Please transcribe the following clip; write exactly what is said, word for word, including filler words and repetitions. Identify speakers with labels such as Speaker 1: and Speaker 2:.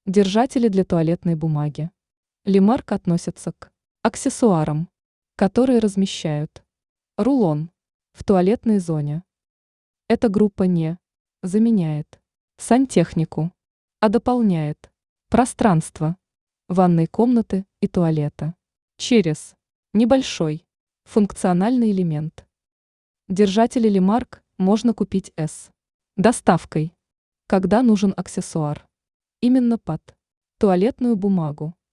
Speaker 1: Держатели для туалетной бумаги. Лимарк относится к аксессуарам, которые размещают рулон в туалетной зоне. Эта группа не заменяет сантехнику, а дополняет пространство ванной комнаты и туалета через небольшой функциональный элемент. Держатели Лимарк можно купить с доставкой, когда нужен аксессуар именно под туалетную бумагу.